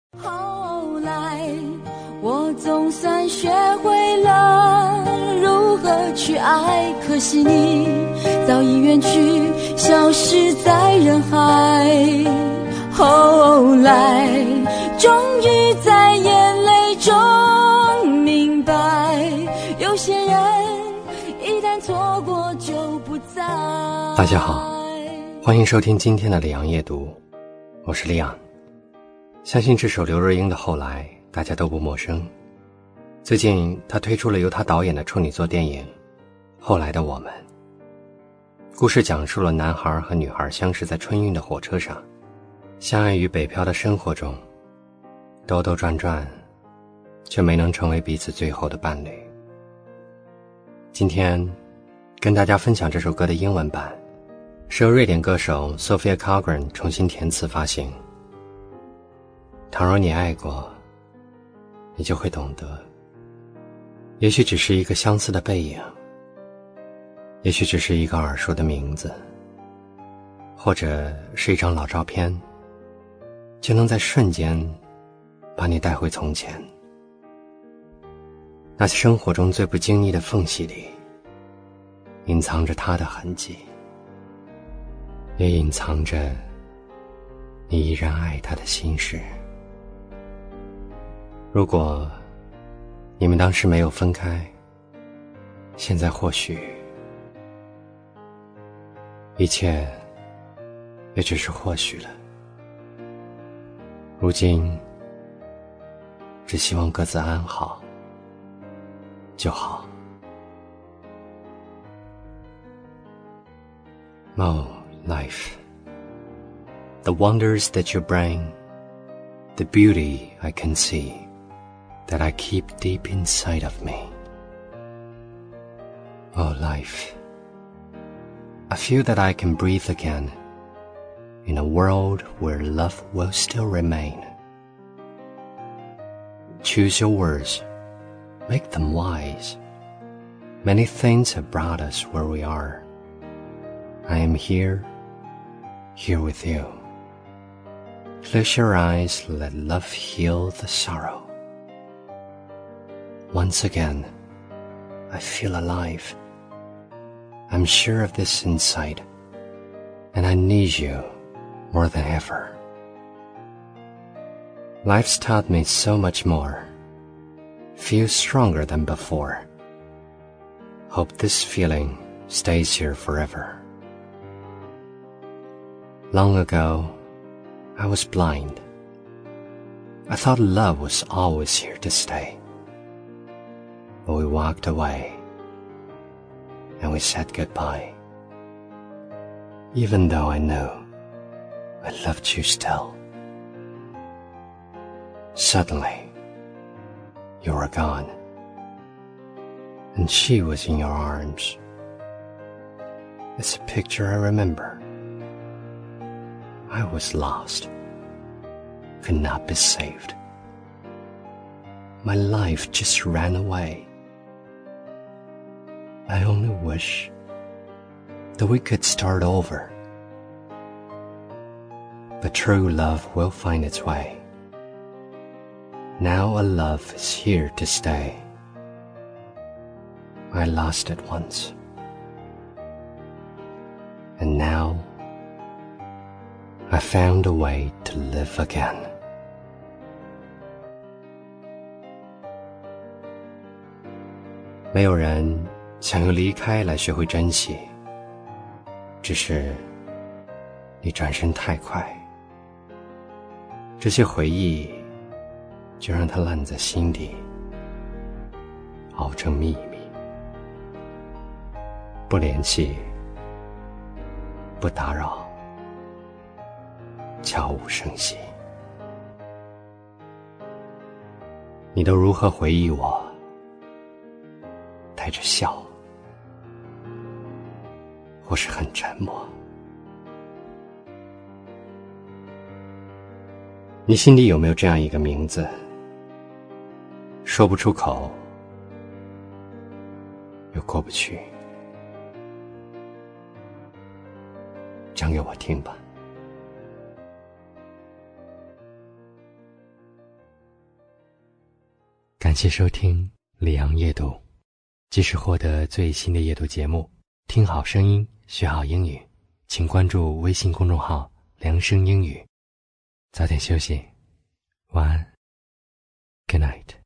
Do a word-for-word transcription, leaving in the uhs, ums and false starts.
后来我总算学会了如何去爱，可惜你早已远去，消失在人海。后来终于在眼泪中明白，有些人一旦错过就不再。 大家好，欢迎收听今天的里昂夜读，我是里昂。相信这首刘若英的《后来》大家都不陌生。最近她推出了由她导演的处女作电影《后来的我们》。故事讲述了男孩和女孩相识在春运的火车上，相爱于北漂的生活中，兜兜转转，却没能成为彼此最后的伴侣。今天跟大家分享这首歌的英文版，是由瑞典歌手 Sofia Cargren 重新填词发行。倘若你爱过，你就会懂得，也许只是一个相似的背影，也许只是一个耳熟的名字，或者是一张老照片，就能在瞬间把你带回从前。那些生活中最不经意的缝隙里，隐藏着他的痕迹，也隐藏着你依然爱他的心事。如果你们当时没有分开，现在或许一切也只是或许了。如今只希望各自安好就好。Oh, life, the wonders that you bring, the beauty I can see, that I keep deep inside of me. Oh, life, I feel that I can breathe again in a world where love will still remain. Choose your words, make them wise. Many things have brought us where we are. I am here, here with you. Close your eyes, let love heal the sorrow. Once again, I feel alive. I'm sure of this inside, and I need you more than ever. Life's taught me so much more. Feel stronger than before. Hope this feeling stays here forever. Long ago, I was blind. I thought love was always here to stay. But we walked away, and we said goodbye. Even though I know I loved you still. Suddenly, you were gone, and she was in your arms. It's a picture I remember. I was lost, could not be saved. My life just ran away. I only wish that we could start over. But true love will find its way. Now a love is here to stay. I lost it once, and now I found a way to live again. 没有人想用离开来学会珍惜，只是你转身太快，这些回忆就让它烂在心底，熬成秘密。不联系，不打扰，悄无声息。你都如何回忆我？带着笑，或是很沉默。你心里有没有这样一个名字，说不出口，又过不去？讲给我听吧。 感谢收听李阳夜读，即时获得最新的夜读节目，听好声音，学好英语，请关注微信公众号良声英语。早点休息，晚安 ，Good night。